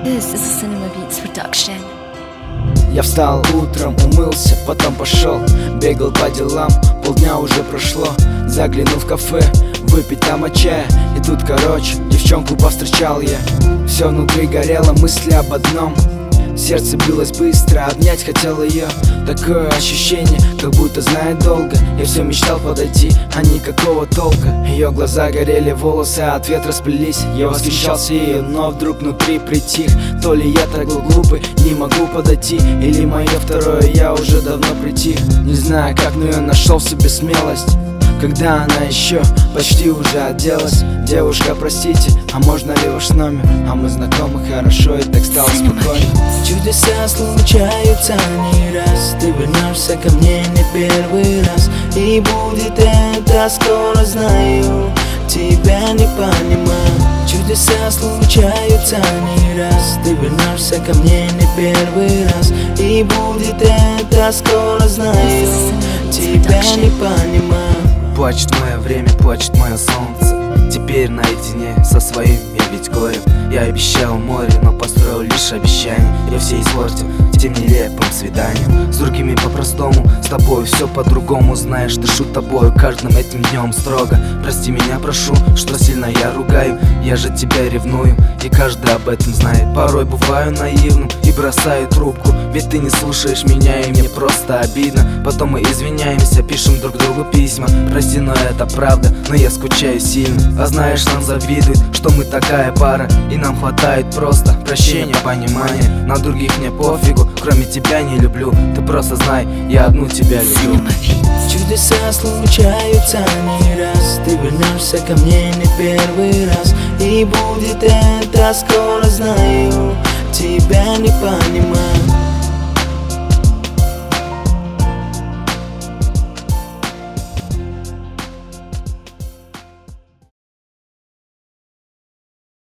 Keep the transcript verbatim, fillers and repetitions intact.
This is a Cinema Beats production. Я встал утром, умылся, потом пошел. Бегал по делам, полдня уже прошло. Заглянул в кафе, выпить там от чая. И тут, короче, девчонку повстречал я. Все внутри горело, мысли об одном. Сердце билось быстро, обнять хотел ее. Такое ощущение, как будто знает долго. Я все мечтал подойти, а никакого толка. Ее глаза горели, волосы от ветра сплелись. Я восхищался ею, но вдруг внутри притих. То ли я так был глупый, не могу подойти, или мое второе я уже давно притих. Не знаю как, но я нашел в себе смелость, когда она еще почти уже оделась. Девушка, простите, а можно ли ваш номер? А мы знакомы хорошо, и так стало спокойно. Чудеса случаются не раз. Ты вернешься ко мне не первый раз. И будет это скоро, знаю. Тебя не понимаю. Чудеса случаются не раз. Ты вернешься ко мне не первый раз. И будет это скоро, знаю. Тебя не понимаю. Плачет мое время, плачет мое солнце. Теперь наедине со своим я ведь горем. Я обещал море, но построил лишь обещание. Я все испортил тем нелепым свиданием. С другими по-простому, с тобой все по-другому. Знаешь, дышу тобою каждым этим днем строго. Прости меня, прошу, что сильно я ругаю. Я же тебя ревную, и каждый об этом знает. Порой бываю наивным и бросаю трубку, ведь ты не слушаешь меня, и мне просто обидно. Потом мы извиняемся, пишем друг другу письма. Прости, но это правда, но я скучаю сильно. А знаешь, нам завидуют, что мы такая пара, и нам хватает просто прощения, понимания. На других мне пофигу, кроме тебя не люблю. Ты просто знай, я одну тебя люблю. Чудеса случаются не раз. Ты вернешься ко мне не первый раз. И будет это скоро, знаю. Тебя не понимаю.